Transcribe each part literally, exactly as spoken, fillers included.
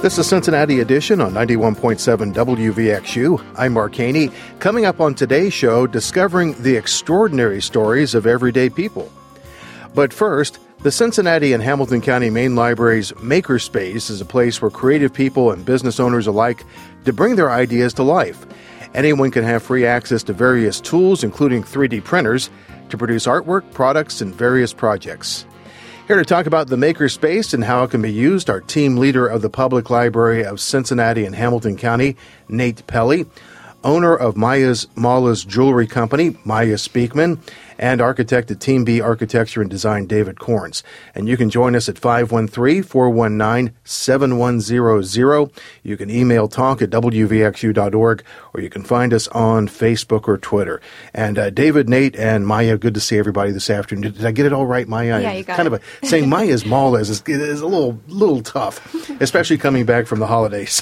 This is Cincinnati Edition on ninety-one point seven W V X U. I'm Mark Haney. Coming up on today's show, discovering the extraordinary stories of everyday people. But first, the Cincinnati and Hamilton County Main Library's Makerspace is a place where creative people and business owners alike to bring their ideas to life. Anyone can have free access to various tools, including three D printers, to produce artwork, products, and various projects. Here to talk about the Makerspace and how it can be used, our team leader of the Public Library of Cincinnati and Hamilton County, Nate Pelley, owner of Maya's Mala's Jewelry Company, Maya Speakman, and architect at Team B Architecture and Design, David Corns. And you can join us at five one three, four one nine, seven one zero zero. You can email talk at w v x u dot org, or you can find us on Facebook or Twitter. And uh, David, Nate, and Maya, good to see everybody this afternoon. Did I get it all right, Maya? Yeah, you got kind it. of a, saying Maya's Mala's is, is a little little tough, especially coming back from the holidays.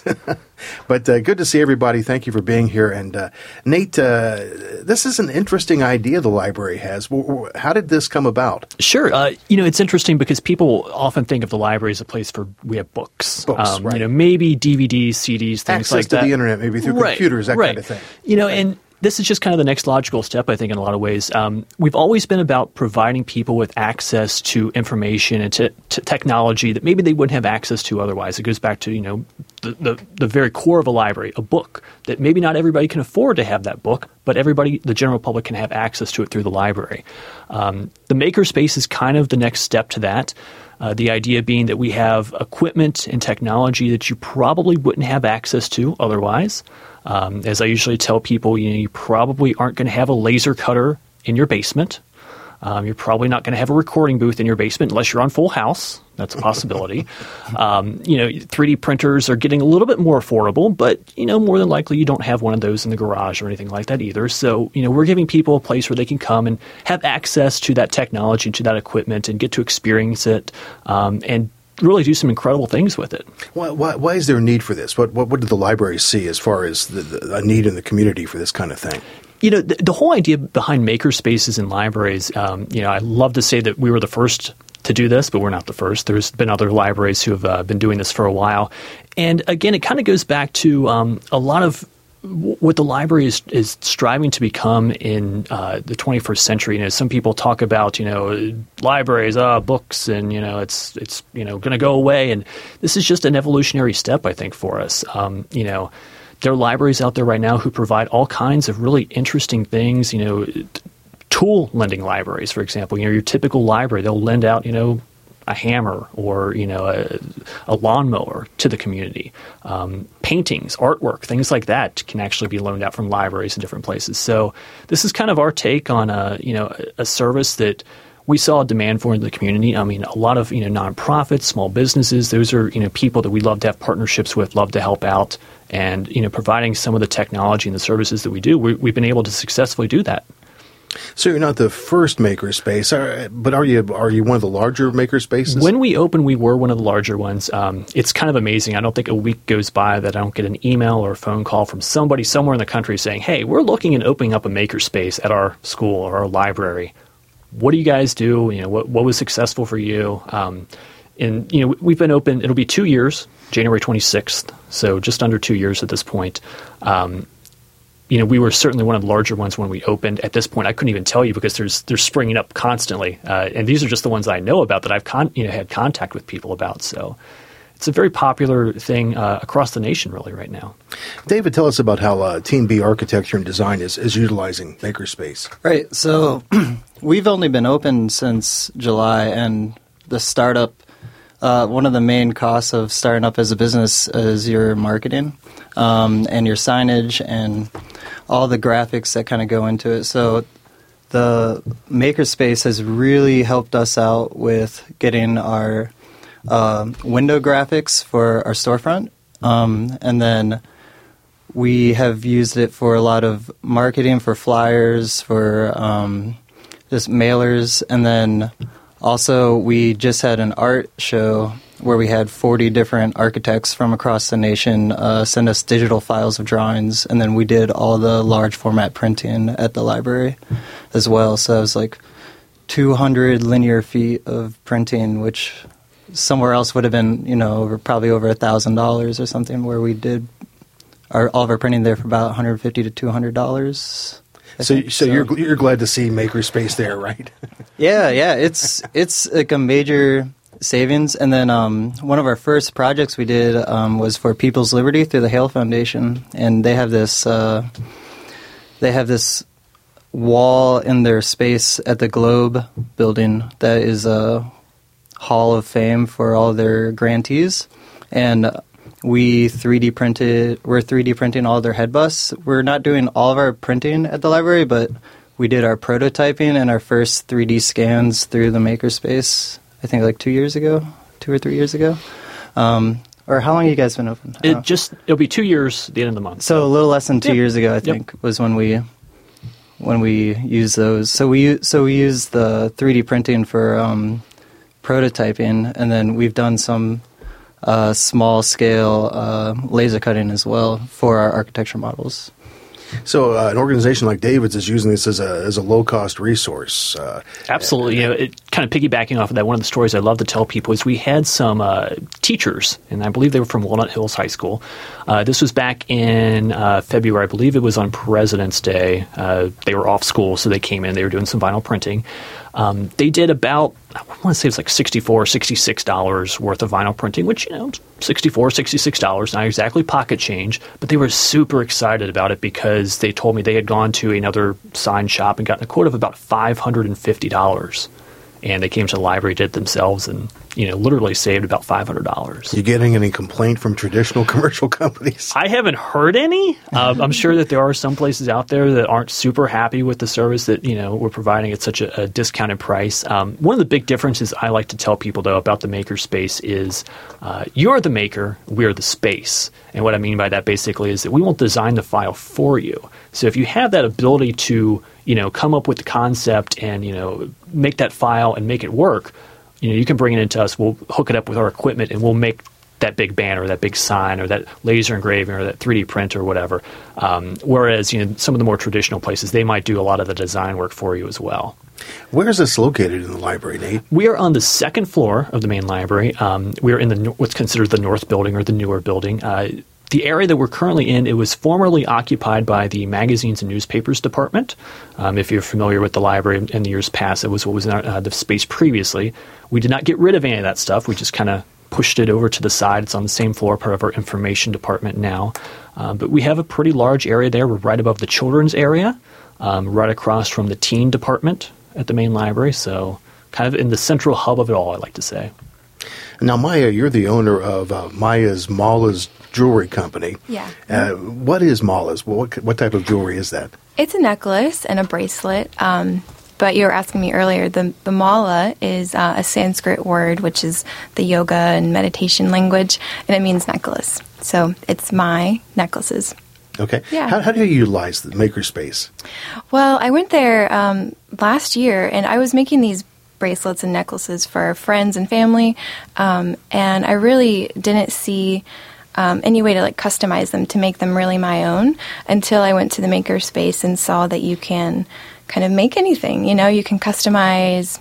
But uh, good to see everybody. Thank you for being here. And uh, Nate, uh, this is an interesting idea the library has. How did this come about? Sure. Uh, you know, it's interesting because people often think of the library as a place for, we have books. Books, um, right. You know, maybe D V Ds, C Ds, things Access like to that. the internet, maybe through right, computers, that right. kind of thing. You know, and this is just kind of the next logical step, I think, in a lot of ways. Um, we've always been about providing people with access to information and to, to technology that maybe they wouldn't have access to otherwise. It goes back to, you know, the, the, the very core of a library, a book, that maybe not everybody can afford to have that book, but everybody, the general public, can have access to it through the library. Um, the Makerspace is kind of the next step to that. Uh, the idea being that we have equipment and technology that you probably wouldn't have access to otherwise. Um, as I usually tell people, you know, you probably aren't going to have a laser cutter in your basement. Um, you're probably not going to have a recording booth in your basement unless you're on Full House. That's a possibility. um, you know, three D printers are getting a little bit more affordable, but, you know, more than likely you don't have one of those in the garage or anything like that either. So, you know, we're giving people a place where they can come and have access to that technology, to that equipment, and get to experience it um, and really do some incredible things with it. Why, why, why is there a need for this? What, what, what did the library see as far as the, the, a need in the community for this kind of thing? You know, the, the whole idea behind makerspaces in libraries, um, you know, I love to say that we were the first to do this, but we're not the first. There's been other libraries who have uh, been doing this for a while. And again, it kind of goes back to um, a lot of what the library is, is striving to become in uh, the twenty-first century. You know, some people talk about, you know, libraries, uh, books, and, you know, it's, it's you know, going to go away. And this is just an evolutionary step, I think, for us. Um, you know, there are libraries out there right now who provide all kinds of really interesting things, you know, t- tool lending libraries, for example. You know, your typical library, they'll lend out, you know, a hammer or, you know, a, a lawnmower to the community. Um, paintings, artwork, things like that can actually be loaned out from libraries in different places. So this is kind of our take on a, you know, a service that we saw a demand for in the community. I mean, a lot of, you know, nonprofits, small businesses, those are, you know, people that we love to have partnerships with, love to help out. And, you know, providing some of the technology and the services that we do, we, we've been able to successfully do that. So you're not the first makerspace, are- but are you are you one of the larger makerspaces? When we opened, we were one of the larger ones. Um, it's kind of amazing. I don't think a week goes by that I don't get an email or a phone call from somebody somewhere in the country saying, hey, we're looking at opening up a makerspace at our school or our library. What do you guys do? You know, what, what was successful for you? Um, and, you know, we've been open, it'll be two years, January twenty-sixth, so just under two years at this point. Um, you know, we were certainly one of the larger ones when we opened. At this point, I couldn't even tell you because there's they're springing up constantly. Uh, and these are just the ones I know about that I've con- you know had contact with people about. So it's a very popular thing uh, across the nation really right now. David, tell us about how uh, Team B Architecture and Design is, is utilizing Makerspace. Right. So we've only been open since July, and the startup, uh, one of the main costs of starting up as a business is your marketing um, and your signage and all the graphics that kind of go into it. So the Makerspace has really helped us out with getting our uh, window graphics for our storefront. Um, and then we have used it for a lot of marketing, for flyers, for um, just mailers. And then also we just had an art show where we had forty different architects from across the nation uh, send us digital files of drawings, and then we did all the large format printing at the library as well. So it was like two hundred linear feet of printing, which somewhere else would have been, you know, over, probably over a thousand dollars or something, where we did our all of our printing there for about one hundred fifty to two hundred dollars. So, so, so you're you're glad to see Makerspace there, right? yeah, yeah, it's it's like a major savings. And then um, one of our first projects we did um, was for People's Liberty through the Hale Foundation, and they have this uh, they have this wall in their space at the Globe building that is a hall of fame for all their grantees, and we three D printed. We're three D printing all their head busts. We're not doing all of our printing at the library, but we did our prototyping and our first three D scans through the Makerspace. I think like two years ago, two or three years ago. Um, or how long have you guys been open? It just it'll be two years at the end of the month. So, so. a little less than two yep. years ago, I think, yep. was when we when we used those. So we so we used the three D printing for um, prototyping, and then we've done some uh, small scale uh, laser cutting as well for our architecture models. So uh, an organization like David's is using this as a as a low cost resource. Uh, Absolutely, you know, it, kind of piggybacking off of that. One of the stories I love to tell people is we had some uh, teachers, and I believe they were from Walnut Hills High School. Uh, this was back in uh, February, I believe it was on President's Day. Uh, they were off school, so they came in. They were doing some vinyl printing. Um, they did about, I want to say it was like sixty-four dollars, sixty-six dollars worth of vinyl printing, which, you know, sixty-four dollars, sixty-six dollars, not exactly pocket change, but they were super excited about it because they told me they had gone to another sign shop and gotten a quote of about five hundred fifty dollars. And they came to the library, did it themselves, and, you know, literally saved about five hundred dollars. You getting any complaint from traditional commercial companies? I haven't heard any. Uh, I'm sure that there are some places out there that aren't super happy with the service that, you know, we're providing at such a, a discounted price. Um, one of the big differences I like to tell people, though, about the Makerspace is uh, you're the maker, we're the space. And what I mean by that basically is that we won't design the file for you. So if you have that ability to, you know, come up with the concept and, you know, make that file and make it work, you know, you can bring it into us. We'll hook it up with our equipment and we'll make that big banner, that big sign, or that laser engraving, or that three D print, or whatever. Um, whereas, you know, some of the more traditional places, they might do a lot of the design work for you as well. Where is this located in the library, Nate? We are on the second floor of the main library. Um, we are in the what's considered the north building, or the newer building. Uh, The area that we're currently in, it was formerly occupied by the magazines and newspapers department. Um, if you're familiar with the library in the years past, it was what was in our, uh, the space previously. We did not get rid of any of that stuff. We just kind of pushed it over to the side. It's on the same floor, part of our information department now. Um, but we have a pretty large area there. We're right above the children's area, um, right across from the teen department at the main library. So kind of in the central hub of it all, I like to say. Now, Maya, you're the owner of uh, Maya's Mala's Jewelry Company. Yeah. Uh, what is Mala's? What, what type of jewelry is that? It's a necklace and a bracelet. Um, but you were asking me earlier, the, the mala is uh, a Sanskrit word, which is the yoga and meditation language, and it means necklace. So it's my necklaces. Okay. Yeah. How, how do you utilize the Makerspace? Well, I went there um, last year, and I was making these bracelets and necklaces for friends and family, um, and I really didn't see um, any way to like customize them to make them really my own until I went to the Makerspace and saw that you can kind of make anything. You know, you can customize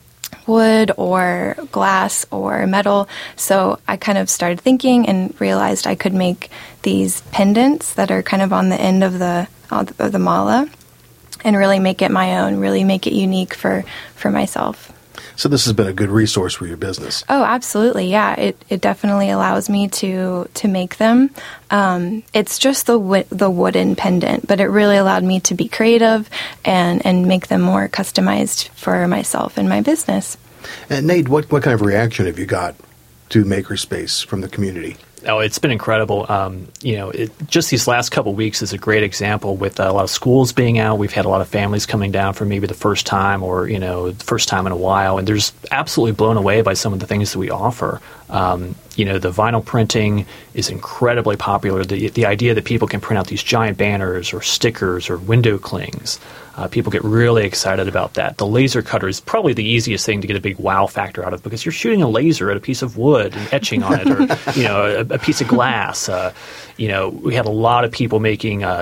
wood or glass or metal. So I kind of started thinking and realized I could make these pendants that are kind of on the end of the of the mala, and really make it my own, really make it unique for, for myself. So this has been a good resource for your business. Oh, absolutely, yeah. It it definitely allows me to to make them. Um, it's just the wo- the wooden pendant, but it really allowed me to be creative and, and make them more customized for myself and my business. And Nate, what, what kind of reaction have you got to Makerspace from the community? Oh, it's been incredible. Um, you know, it, just these last couple of weeks is a great example with uh, a lot of schools being out. We've had a lot of families coming down for maybe the first time or, you know, the first time in a while. And they're just absolutely blown away by some of the things that we offer. Um, you know, the vinyl printing is incredibly popular. The, the idea that people can print out these giant banners or stickers or window clings, uh, people get really excited about that. The laser cutter is probably the easiest thing to get a big wow factor out of, because you're shooting a laser at a piece of wood and etching on it, or, you know, a, a piece of glass. Uh, you know, we had a lot of people making uh,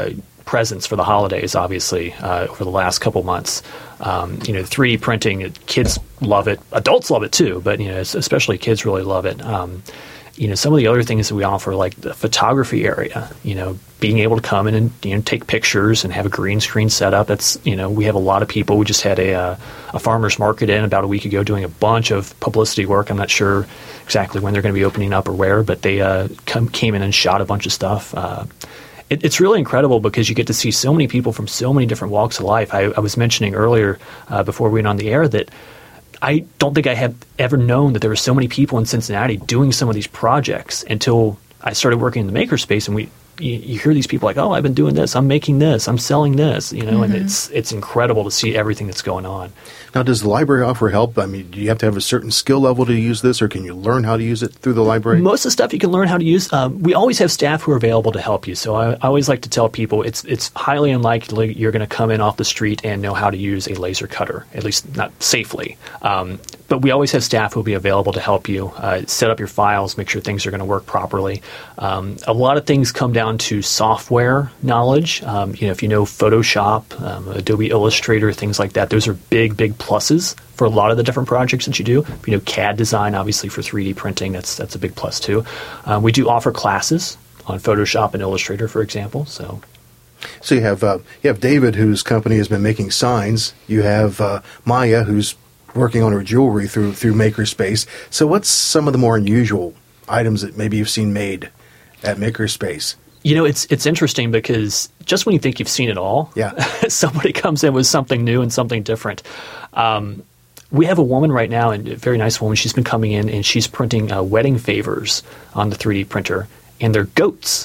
presents for the holidays, obviously, uh, over the last couple months. Um, you know, three D printing, kids love it. Adults love it too, but, you know, especially kids really love it. Um, you know, some of the other things that we offer, like the photography area, you know, being able to come in and, you know, take pictures and have a green screen set up. That's, you know, we have a lot of people. We just had a, uh, a farmer's market in about a week ago doing a bunch of publicity work. I'm not sure exactly when they're going to be opening up or where, but they uh, come, came in and shot a bunch of stuff. Uh, it, it's really incredible because you get to see so many people from so many different walks of life. I, I was mentioning earlier uh, before we went on the air that I don't think I have ever known that there were so many people in Cincinnati doing some of these projects until I started working in the makerspace, and we you, you hear these people like, oh, I've been doing this, I'm making this, I'm selling this, you know, mm-hmm. and it's it's incredible to see everything that's going on. Now, does the library offer help? I mean, do you have to have a certain skill level to use this, or can you learn how to use it through the library? Most of the stuff you can learn how to use. Um, we always have staff who are available to help you. So I, I always like to tell people it's it's highly unlikely you're going to come in off the street and know how to use a laser cutter, at least not safely. Um, but we always have staff who will be available to help you uh, set up your files, make sure things are going to work properly. Um, a lot of things come down to software knowledge. Um, you know, if you know Photoshop, um, Adobe Illustrator, things like that, those are big, big pluses for a lot of the different projects that you do. If you know C A D design, obviously for three D printing, that's that's a big plus too. Uh, we do offer classes on Photoshop and Illustrator, for example. So, so you have uh, you have David, whose company has been making signs. You have uh, Maya, who's working on her jewelry through through Makerspace. So, what's some of the more unusual items that maybe you've seen made at Makerspace? You know, it's it's interesting because just when you think you've seen it all, yeah. somebody comes in with something new and something different. Um, we have a woman right now, and a very nice woman. She's been coming in, and she's printing uh, wedding favors on the three D printer, and they're goats.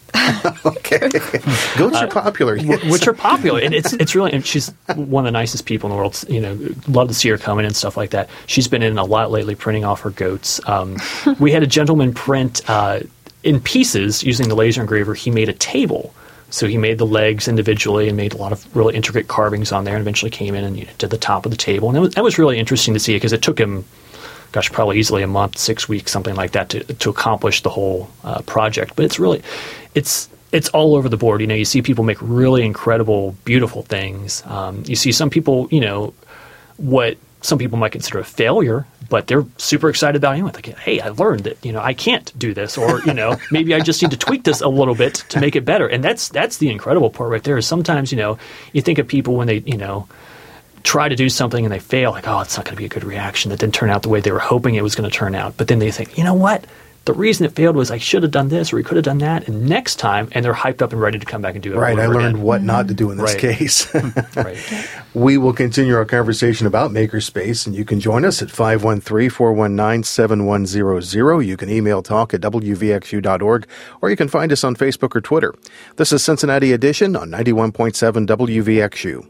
Okay, goats are popular, uh, which are popular, and it's it's really. And she's one of the nicest people in the world. You know, love to see her come in and stuff like that. She's been in a lot lately, printing off her goats. Um, we had a gentleman print uh, in pieces using the laser engraver. He made a table. So he made the legs individually and made a lot of really intricate carvings on there, and eventually came in and you know, did the top of the table. And that was, that was really interesting to see because it took him, gosh, probably easily a month, six weeks, something like that to to accomplish the whole uh, project. But it's really, it's it's all over the board. You know, you see people make really incredible, beautiful things. Um, you see some people, you know, what some people might consider a failure, but they're super excited about it. Like, hey, I learned that, you know, I can't do this, or, you know, maybe I just need to tweak this a little bit to make it better. And that's that's the incredible part right there. Is sometimes, you know, you think of people when they, you know, try to do something and they fail, like, oh, it's not going to be a good reaction. That didn't turn out the way they were hoping it was going to turn out. But then they think, you know what? The reason it failed was I should have done this, or we could have done that, and next time, and they're hyped up and ready to come back and do it. Right, I learned again. what not to do in this right. case. Right. We will continue our conversation about Makerspace, and you can join us at five one three, four one nine, seven one zero zero. You can email talk at w v x u dot org, or you can find us on Facebook or Twitter. This is Cincinnati Edition on ninety-one point seven W V X U.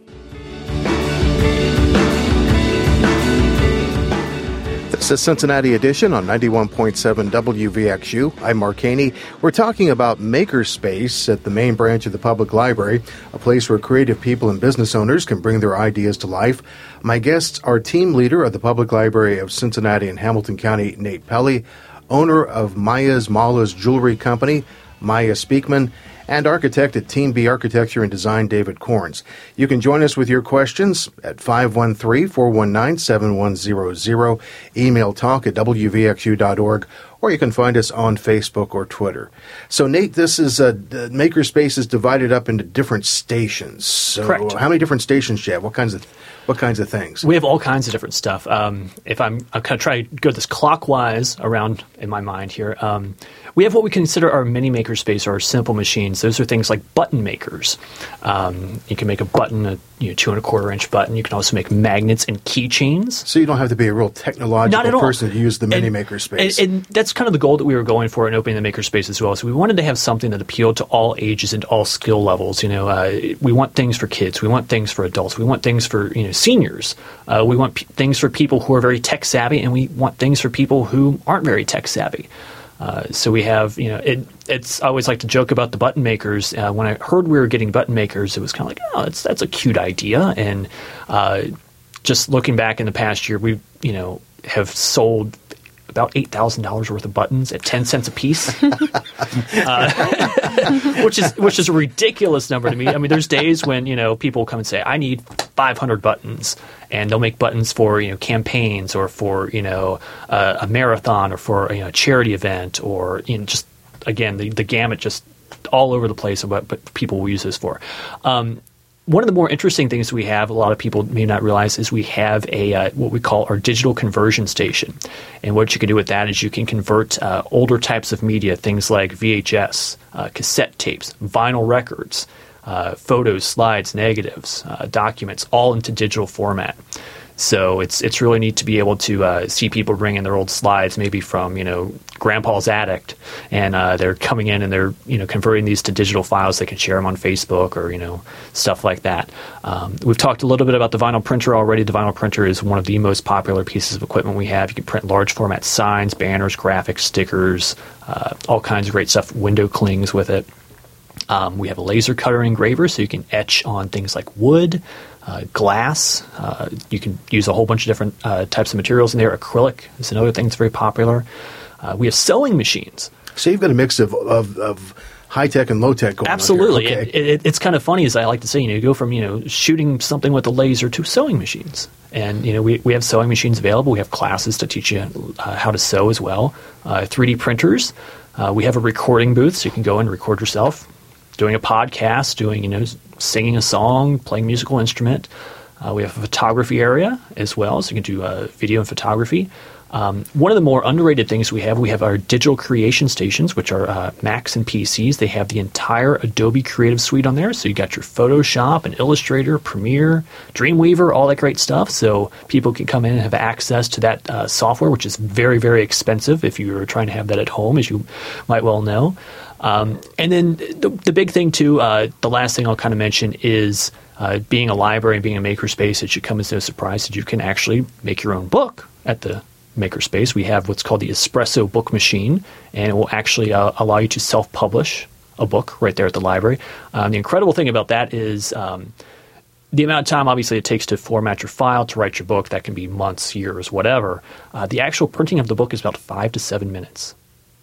This is Cincinnati Edition on ninety-one point seven W V X U. I'm Mark Haney. We're talking about Makerspace at the main branch of the Public Library, a place where creative people and business owners can bring their ideas to life. My guests are team leader of the Public Library of Cincinnati and Hamilton County, Nate Pelley, owner of Maya's Mala's Jewelry Company, Maya Speakman, and architect at Team B Architecture and Design, David Corns. You can join us with your questions at five one three, four one nine, seven one zero zero, email talk at w v x u dot org, or you can find us on Facebook or Twitter. So, Nate, this is a, the Makerspace is divided up into different stations. So Correct. How many different stations do you have? What kinds of what kinds of things? We have all kinds of different stuff. Um, if I'm, I'm kind of trying to go this clockwise around in my mind here. Um, we have what we consider our mini makerspace, or our simple machines. Those are things like button makers. Um, you can make a button, a you know, two and a quarter inch button. You can also make magnets and keychains. So you don't have to be a real technological person to use the mini and, makerspace. And, and that's kind of the goal that we were going for in opening the makerspace as well. So we wanted to have something that appealed to all ages and all skill levels. You know, uh, we want things for kids. We want things for adults. We want things for you know seniors. Uh, we want p- things for people who are very tech savvy, and we want things for people who aren't very tech savvy. Uh, so we have, you know, it, it's, I always like to joke about the button makers. Uh, when I heard we were getting button makers, it was kind of like, oh, that's, that's a cute idea. And uh, just looking back in the past year, we, you know, have sold about eight thousand dollars worth of buttons at ten cents a piece, uh, which is which is a ridiculous number to me. I mean, there's days when, you know, people come and say, I need five hundred buttons, and they'll make buttons for, you know, campaigns or for, you know, uh, a marathon or for, you know, a charity event, or, you know, just, again, the, the gamut just all over the place of what, what people will use this for. Um, One of the more interesting things we have, a lot of people may not realize, is we have a uh, what we call our digital conversion station. And what you can do with that is you can convert uh, older types of media, things like V H S, uh, cassette tapes, vinyl records, uh, photos, slides, negatives, uh, documents, all into digital format. So it's it's really neat to be able to uh, see people bring in their old slides, maybe from, you know, Grandpa's attic, and uh, they're coming in and they're, you know, converting these to digital files. They can share them on Facebook or, you know, stuff like that. Um, we've talked a little bit about the vinyl printer already. The vinyl printer is one of the most popular pieces of equipment we have. You can print large format signs, banners, graphics, stickers, uh, all kinds of great stuff. Window clings with it. Um, we have a laser cutter engraver, so you can etch on things like wood, uh, glass. Uh, you can use a whole bunch of different uh, types of materials in there. Acrylic is another thing that's very popular. Uh, we have sewing machines. So you've got a mix of, of, of high-tech and low-tech going Absolutely. on here. Okay. It, it, it's kind of funny, as I like to say, you know, you go from, you know, shooting something with a laser to sewing machines. And, you know, we, we have sewing machines available. We have classes to teach you uh, how to sew as well. Uh, three D printers. Uh, we have a recording booth, so you can go and record yourself doing a podcast, doing, you know, singing a song, playing a musical instrument. Uh, we have a photography area as well, so you can do uh, video and photography. Um, one of the more underrated things we have, we have our digital creation stations, which are uh, Macs and P Cs. They have the entire Adobe Creative Suite on there. So you got your Photoshop and Illustrator, Premiere, Dreamweaver, all that great stuff. So people can come in and have access to that uh, software, which is very, very expensive if you're trying to have that at home, as you might well know. Um, and then the, the big thing, too, uh, the last thing I'll kind of mention is uh, being a library and being a makerspace. It should come as no surprise that you can actually make your own book at the makerspace. We have what's called the Espresso Book Machine, and it will actually uh, allow you to self-publish a book right there at the library. Um, the incredible thing about that is um, the amount of time, obviously, it takes to format your file, to write your book. That can be months, years, whatever. Uh, the actual printing of the book is about five to seven minutes.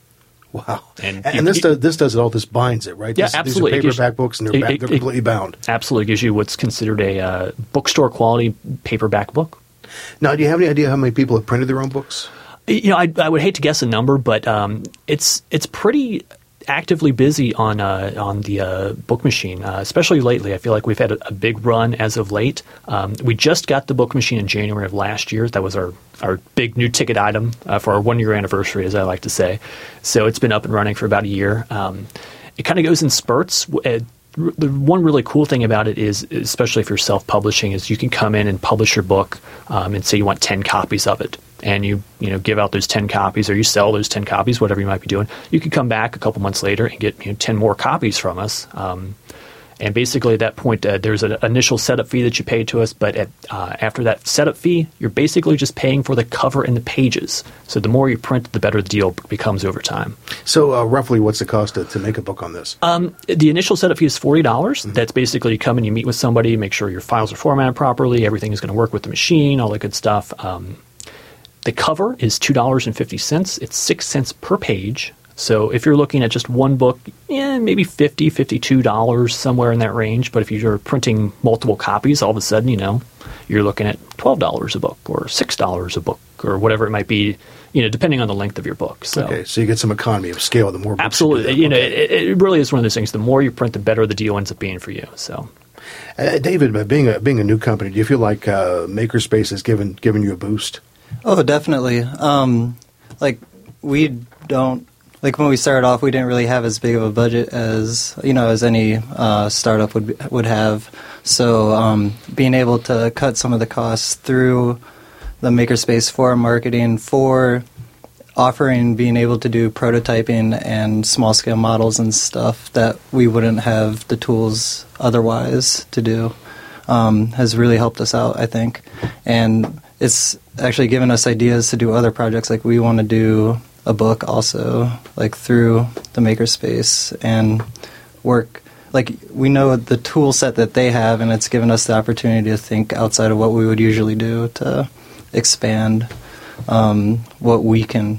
Wow. And, and you, this, you, does, this does it all. This binds it, right? Yeah, this, absolutely. These are paperback books, and they're, it, ba- it, they're completely it, bound. Absolutely. It gives you what's considered a uh, bookstore quality paperback book. Now, do you have any idea how many people have printed their own books? You know, I, I would hate to guess a number, but um, it's it's pretty actively busy on uh, on the uh, book machine, uh, especially lately. I feel like we've had a, a big run as of late. Um, we just got the book machine in January of last year. That was our, our big new ticket item uh, for our one-year anniversary, as I like to say. So it's been up and running for about a year. Um, it kind of goes in spurts. It, the one really cool thing about it is, especially if you're self-publishing, is you can come in and publish your book um, and say you want ten copies of it. And you you know give out those ten copies, or you sell those ten copies, whatever you might be doing. You could come back a couple months later and get you know, ten more copies from us. Um, and basically at that point, uh, there's an initial setup fee that you pay to us. But at, uh, after that setup fee, you're basically just paying for the cover and the pages. So the more you print, the better the deal becomes over time. So uh, roughly what's the cost to, to make a book on this? Um, the initial setup fee is forty dollars. Mm-hmm. That's basically you come and you meet with somebody, make sure your files are formatted properly, everything is going to work with the machine, all that good stuff. Um, The cover is two dollars and fifty cents. It's six cents per page. So if you're looking at just one book, yeah, maybe fifty dollars, fifty-two dollars, somewhere in that range. But if you're printing multiple copies, all of a sudden, you know, you're looking at twelve dollars a book or six dollars a book or whatever it might be, you know, depending on the length of your book. So. Okay, so you get some economy of scale the more books Absolutely. you You know, okay. it, it really is one of those things. The more you print, the better the deal ends up being for you. So. Uh, David, being a, being a new company, do you feel like uh, Makerspace has given given you a boost? Oh, definitely. Um, like, we don't, like when we started off, we didn't really have as big of a budget as, you know, as any uh, startup would be, would have. So um, being able to cut some of the costs through the Makerspace for marketing, for offering, being able to do prototyping and small-scale models and stuff that we wouldn't have the tools otherwise to do, um, has really helped us out, I think. And it's actually given us ideas to do other projects. Like we want to do a book also, like through the Makerspace, and work. Like we know the tool set that they have, and it's given us the opportunity to think outside of what we would usually do to expand um, what we can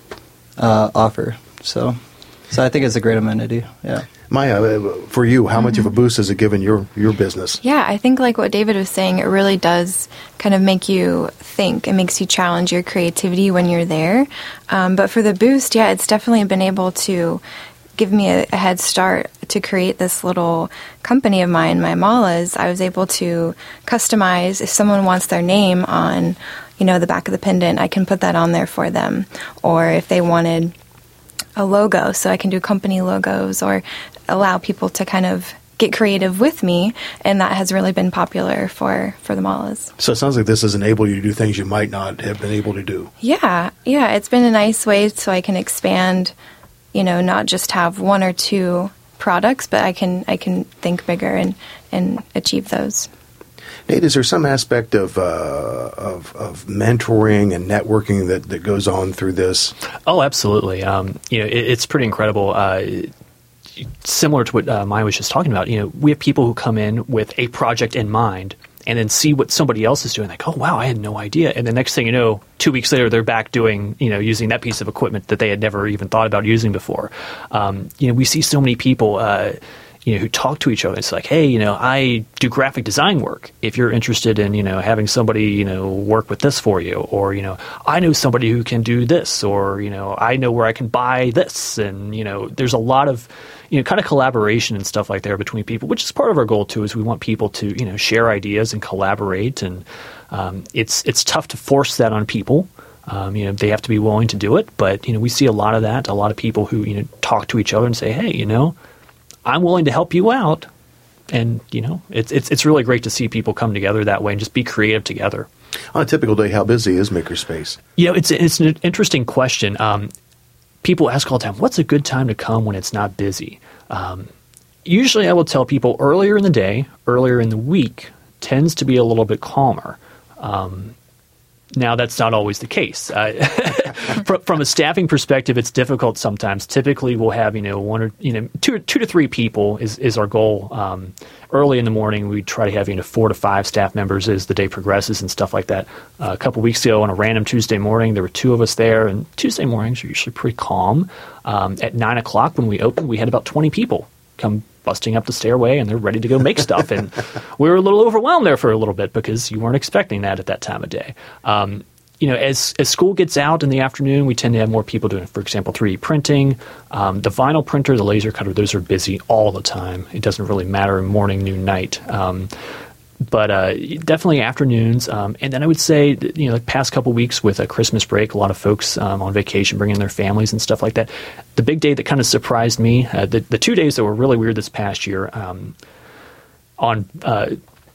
uh, offer. So, so I think it's a great amenity. Yeah. Maya, for you, how much of a boost has it given your, your business? Yeah, I think like what David was saying, it really does kind of make you think. It makes you challenge your creativity when you're there. Um, but for the boost, yeah, it's definitely been able to give me a, a head start to create this little company of mine, my Malas. I was able to customize if someone wants their name on, you know, the back of the pendant, I can put that on there for them. Or if they wanted a logo, so I can do company logos or allow people to kind of get creative with me, and that has really been popular for, for the Malas. So it sounds like this has enabled you to do things you might not have been able to do. Yeah, yeah, it's been a nice way so I can expand, you know, not just have one or two products, but I can I can think bigger and, and achieve those. Nate, is there some aspect of, uh, of of mentoring and networking that, that goes on through this? Oh, absolutely. Um, you know, it, it's pretty incredible. Uh, similar to what uh, Maya was just talking about, you know, we have people who come in with a project in mind and then see what somebody else is doing. Like, oh, wow, I had no idea. And the next thing you know, two weeks later, they're back doing, you know, using that piece of equipment that they had never even thought about using before. Um, you know, we see so many people, uh, you know, who talk to each other. It's like, hey, you know, I do graphic design work. If you're interested in, you know, having somebody, you know, work with this for you, or, you know, I know somebody who can do this, or, you know, I know where I can buy this. And, you know, there's a lot of, you know, kind of collaboration and stuff like that between people, which is part of our goal too, is we want people to, you know, share ideas and collaborate. And um, it's, it's tough to force that on people. Um, you know, they have to be willing to do it. But, you know, we see a lot of that, a lot of people who, you know, talk to each other and say, hey, you know, I'm willing to help you out. And, you know, it's, it's it's really great to see people come together that way and just be creative together. On a typical day, how busy is Makerspace? You know, it's, it's an interesting question. Um, people ask all the time, what's a good time to come when it's not busy? Um, usually I will tell people earlier in the day, earlier in the week, tends to be a little bit calmer. Um, now, that's not always the case. Uh, from, from a staffing perspective, it's difficult sometimes. Typically, we'll have, you know, one or, you know, two, two to three people is, is our goal. Um, early in the morning, we try to have, you know, four to five staff members as the day progresses and stuff like that. Uh, a couple weeks ago, on a random Tuesday morning, there were two of us there, and Tuesday mornings are usually pretty calm. Um, at nine o'clock when we opened, we had about twenty people come busting up the stairway, and they're ready to go make stuff. And we were a little overwhelmed there for a little bit because you weren't expecting that at that time of day. Um, you know, as as school gets out in the afternoon, we tend to have more people doing, for example, three D printing. Um, the vinyl printer, the laser cutter, those are busy all the time. It doesn't really matter morning, noon, night. Um, but uh, definitely afternoons. Um, and then I would say, you know, the past couple weeks with a Christmas break, a lot of folks um, on vacation bringing their families and stuff like that. The big day that kind of surprised me, uh, the, the two days that were really weird this past year, um, on uh,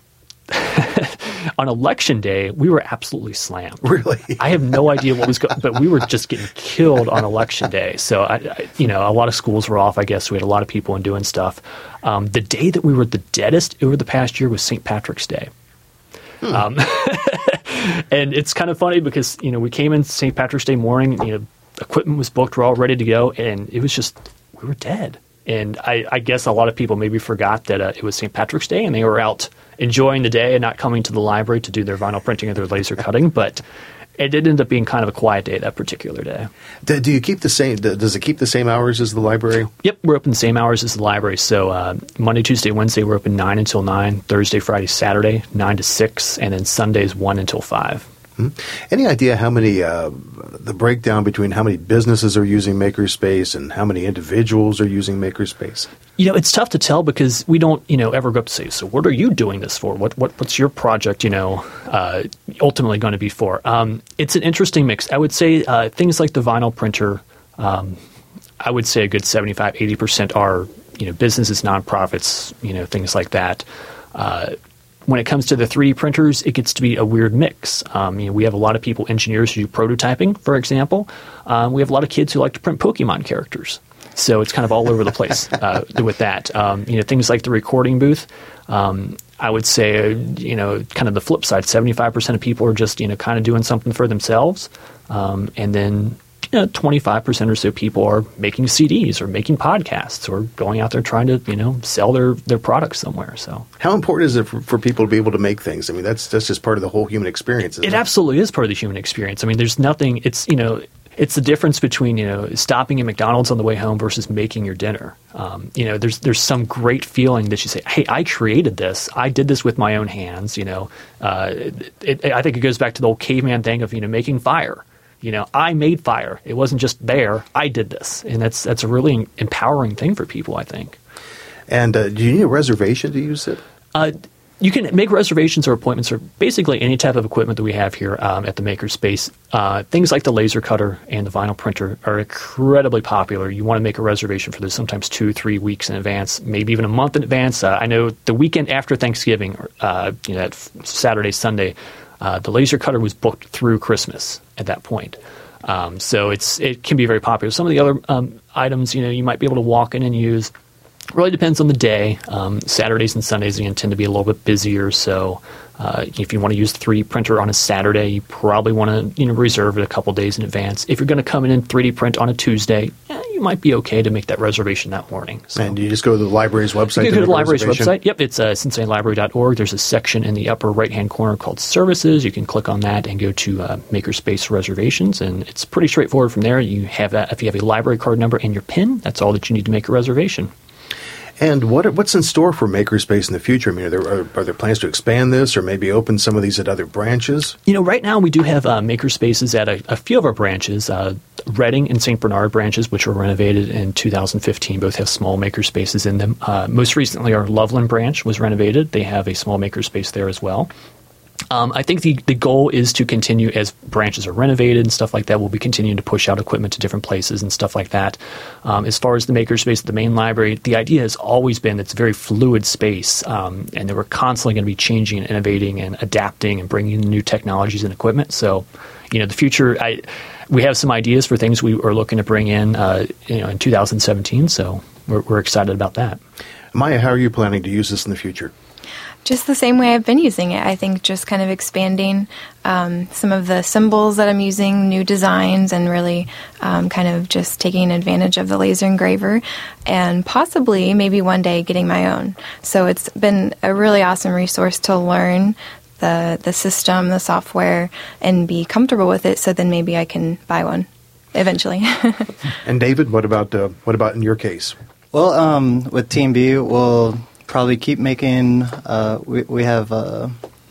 on election day, we were absolutely slammed. Really? I have no idea what was going, but we were just getting killed on election day. So, I, I, you know, a lot of schools were off. I guess we had a lot of people in doing stuff. Um, the day that we were the deadest over the past year was Saint Patrick's Day. Hmm. Um, and it's kind of funny because, you know, we came in Saint Patrick's Day morning, you know, equipment was booked, we're all ready to go, and it was just, we were dead. And I, I guess a lot of people maybe forgot that uh, it was Saint Patrick's Day and they were out enjoying the day and not coming to the library to do their vinyl printing or their laser cutting. But it did end up being kind of a quiet day that particular day. Do, do you keep the same? Does it keep the same hours as the library? Yep, we're open the same hours as the library. So uh, Monday, Tuesday, Wednesday, we're open nine until nine. Thursday, Friday, Saturday, nine to six, and then Sundays one until five. Hmm. Any idea how many, uh, the breakdown between how many businesses are using Makerspace and how many individuals are using Makerspace? You know, it's tough to tell because we don't, you know, ever go up to say, so what are you doing this for? What, what What's your project, you know, uh, ultimately going to be for? Um, it's an interesting mix. I would say uh, things like the vinyl printer, um, I would say a good seventy-five, eighty percent are, you know, businesses, nonprofits, you know, things like that. Uh When it comes to the three D printers, it gets to be a weird mix. Um, you know, we have a lot of people, engineers who do prototyping, for example. Um, we have a lot of kids who like to print Pokemon characters. So it's kind of all over the place uh, with that. Um, you know, things like the recording booth. Um, I would say, you know, kind of the flip side, seventy-five percent of people are just, you know, kind of doing something for themselves. Um, and then, you know, twenty-five percent or so people are making C Ds or making podcasts or going out there trying to, you know, sell their, their products somewhere. So how important is it for, for people to be able to make things? I mean, that's that's just part of the whole human experience. Isn't it, it absolutely is part of the human experience. I mean, there's nothing, it's, you know, it's the difference between, you know, stopping at McDonald's on the way home versus making your dinner. Um, you know, there's there's some great feeling that you say, hey, I created this. I did this with my own hands, you know. Uh, it, it, I think it goes back to the old caveman thing of, you know, making fire. You know, I made fire. It wasn't just there. I did this. And that's that's a really empowering thing for people, I think. And uh, do you need a reservation to use it? Uh, you can make reservations or appointments for basically any type of equipment that we have here um, at the Makerspace. Uh, things like the laser cutter and the vinyl printer are incredibly popular. You want to make a reservation for this sometimes two, three weeks in advance, maybe even a month in advance. Uh, I know the weekend after Thanksgiving, uh, you know, that Saturday, Sunday, uh, the laser cutter was booked through Christmas at that point. Um, so it's it can be very popular. Some of the other um, items, you know, you might be able to walk in and use. Really depends on the day. Um, Saturdays and Sundays again tend to be a little bit busier. So uh, if you want to use the three D printer on a Saturday, you probably want to you know reserve it a couple days in advance. If you're going to come in and three D print on a Tuesday, eh, you might be okay to make that reservation that morning. So, and you just go to the library's website? You to go to the library's reservation? website. Yep, it's uh, cincinnati library dot org. There's a section in the upper right-hand corner called Services. You can click on that and go to uh, Makerspace Reservations, and it's pretty straightforward from there. You have that. If you have a library card number and your PIN, that's all that you need to make a reservation. And what what's in store for Makerspace in the future? I mean, are there, are, are there plans to expand this or maybe open some of these at other branches? You know, right now we do have uh, Makerspaces at a, a few of our branches. Uh, Reading and Saint Bernard branches, which were renovated in two thousand fifteen, both have small Makerspaces in them. Uh, most recently, our Loveland branch was renovated. They have a small Makerspace there as well. Um, I think the, the goal is to continue as branches are renovated and stuff like that. We'll be continuing to push out equipment to different places and stuff like that. Um, as far as the Makerspace at the main library, the idea has always been it's a very fluid space, um, and that we're constantly going to be changing and innovating and adapting and bringing in new technologies and equipment. So, you know, the future, I, we have some ideas for things we are looking to bring in, uh, you know, in two thousand seventeen. So we're, we're excited about that. Maya, how are you planning to use this in the future? Just the same way I've been using it. I think just kind of expanding um, some of the symbols that I'm using, new designs, and really um, kind of just taking advantage of the laser engraver and possibly maybe one day getting my own. So it's been a really awesome resource to learn the, the system, the software, and be comfortable with it so then maybe I can buy one eventually. And David, what about uh, what about in your case? Well, um, with Team B, we'll probably keep making. Uh, we we have uh,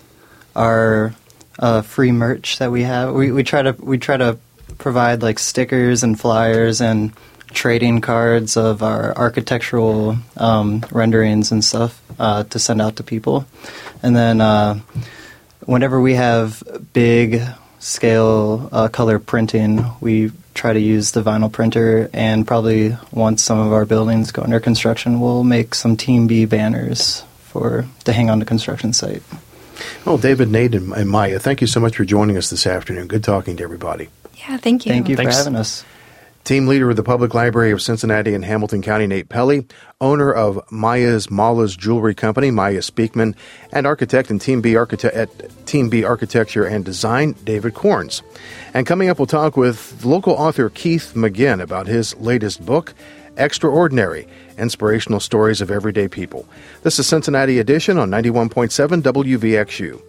our uh, free merch that we have. We we try to we try to provide like stickers and flyers and trading cards of our architectural um, renderings and stuff uh, to send out to people. And then uh, whenever we have big scale uh, color printing, we try to use the vinyl printer, and probably once some of our buildings go under construction, we'll make some Team B banners for to hang on the construction site. Well, David, Nate, and, and Maya, thank you so much for joining us this afternoon. Good talking to everybody. Yeah, thank you. Thank you Thanks. for having us. Team leader of the Public Library of Cincinnati and Hamilton County, Nate Pelley, owner of Maya's Mala's Jewelry Company, Maya Speakman, and architect and Team B architect at Team B Architecture and Design, David Corns. And coming up, we'll talk with local author Keith McGinn about his latest book, Extraordinary: Inspirational Stories of Everyday People. This is Cincinnati Edition on ninety-one point seven W V X U.